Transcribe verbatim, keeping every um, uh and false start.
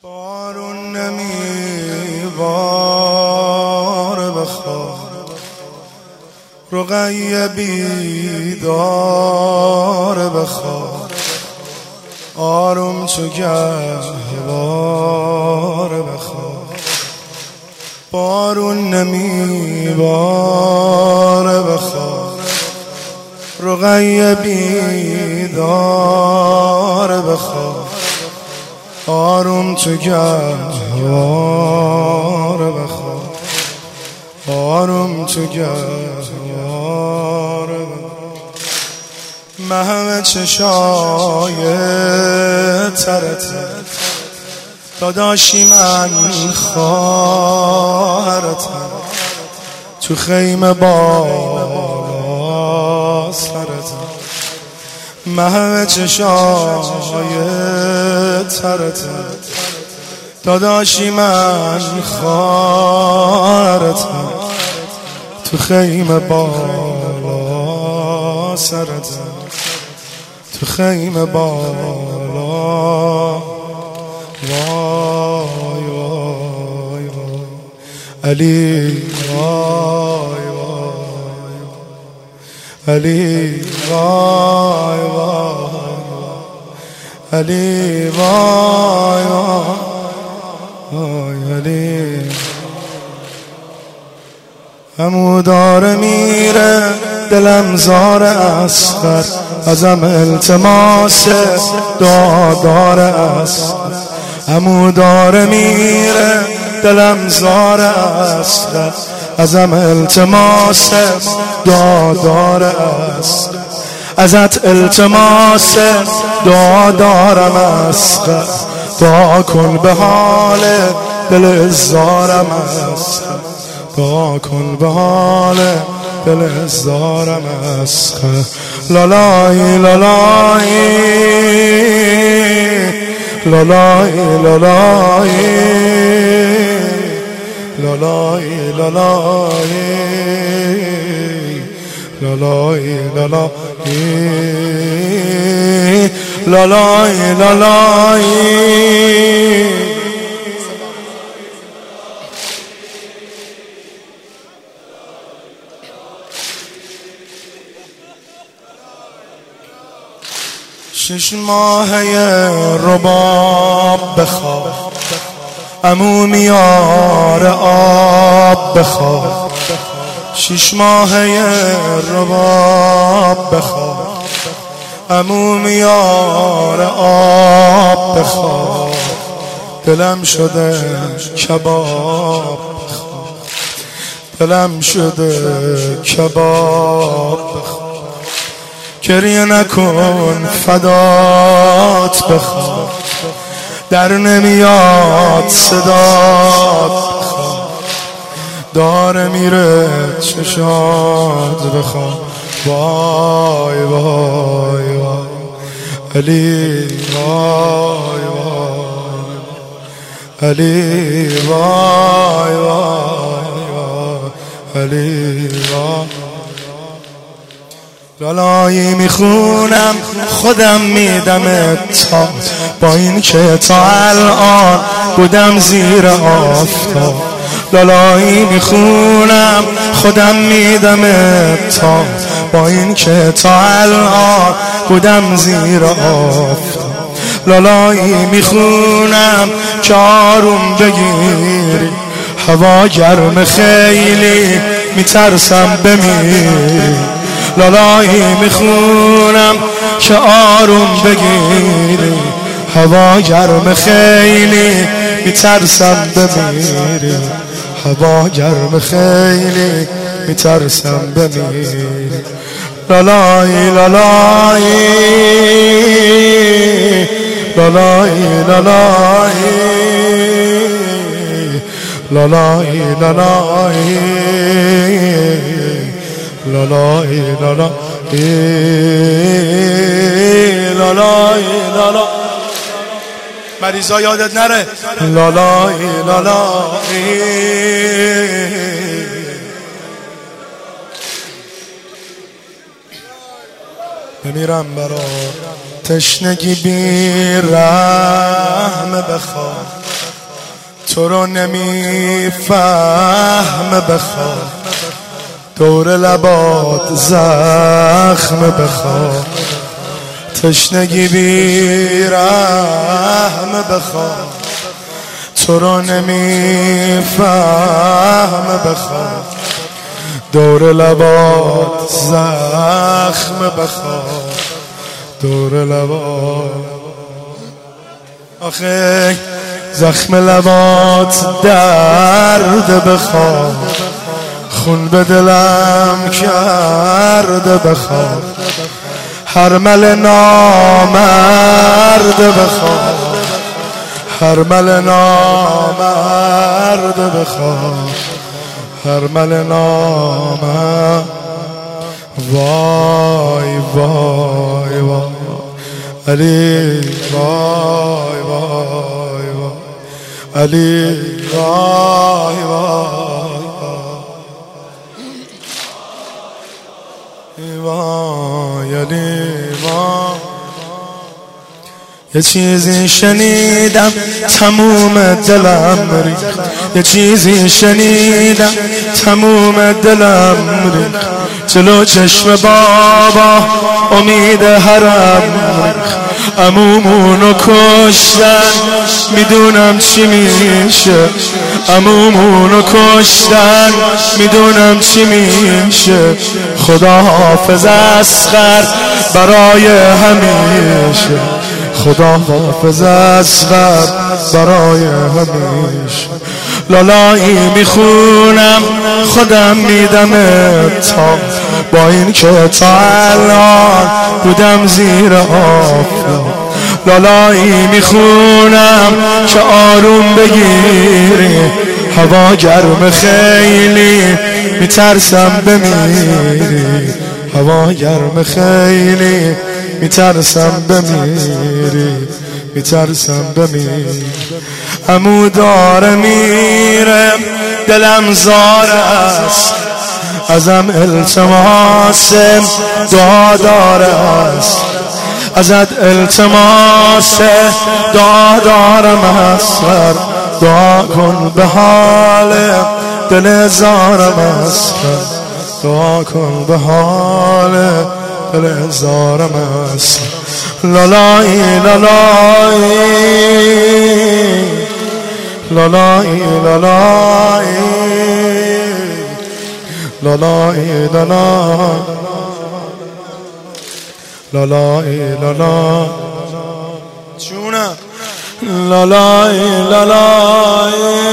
بارون نمیوار بخواه رقیه بیدار بخواه آروم چو گهوار بخواه بارون نمیوار بخواه رقیه بیدار بخواه آروم تو گهوار بخواه آروم تو گهوار محو چشای ترته داداشی من خواهرتم تو خیمه بالا سرتم محو چشای ترته داداشی من خواهرتم تو خیمه بالا سرتم تو خیمه بالا وای وای وای علی وای وای علی وای وای علی وای وای علی همو داره میره دلم زار اصغر ازم التماس دعا داره اصغر همو داره میره دلم زار اصغر ازم التماس دعا داره اصغر ازت التماس دعا دارم اصغر دعا کن به حال دل زارم اصغر دعا کن به حال دل زارم اصغر لالای لالای لالای لالای لالای لالای لالای لالای لالای لالای شش ماهه رباب بخواه عمو میاره آب بخواه شش ماهه رباب بخواه عمو میاره آب بخواه دلم شده کباب بخواه دلم شده کباب بخواه گریه نکن فدات بخواه در نمیاد صدات بخواه داره میره چشات بخواه وای وای وای علی وای وای علی وای وای وای علی وای لالایی میخونم خودم میدم تا با این که تا الان بودم زیر آفتاب لالایی میخونم خودم میدم تا با این که تا الان بودم زیر آفتاب لالایی میخونم که آروم بگیری هوا گرم خیلی میترسم بمیری لالایی میخونم که آروم بگیری هوا گرم خیلی میترسم بمیری هوا گرم خیلی میترسم بمیری لالایی لالایی لالایی لالایی لالایی لالایی لالای لالای لالای لالای مریضا یادت نره لالای لالای بمیرم برا تشنگی بی رحم بخواه تو رو نمیفهم بخواه، دور لبات زخم بخواه، تشنگی بی رحم بخواه. تو رو نمیفهم بخواه، دور لبات زخم بخواه، دور لبات. آخه زخم لبات درد بخواه، خون به دلم کرده بخواه، هرمل نامرد بخواه، هرمل نامرد بخواه، هرمل نامرد. وای وای وای علی، وای وای وای علی، وای وای وای علی وای. یه چیزی شنیدم تموم دلم ریخت، یه چیزی شنیدم تموم دلم ریخت، جلو چشم بابا امید حرم ریخت. عمومونو کشتن میدونم چی میشه، عمومونو کشتن میدونم چی میشه. خدا حافظ اصغر برای همیشه، خدا حافظ اصغر برای همیشه. لالایی میخونم خودم میدم تا، با این که تا الان بودم زیر آفتاب. لالایی میخونم که آروم بگیری، هوا گرم خیلی میترسم بمیری، هوا گرم خیلی میترسم بمیری، میترسم بمیری. عمو داره میره دلم زار است، ازم التماس دعا داره است، ازت التماس دعا دارم است. دعا کن به حال دل زارم است، دعا کن به حال دل زارم است. لالایی لالایی لالایی لالایی لالایی لالایی لالایی جونم لالایی لالایی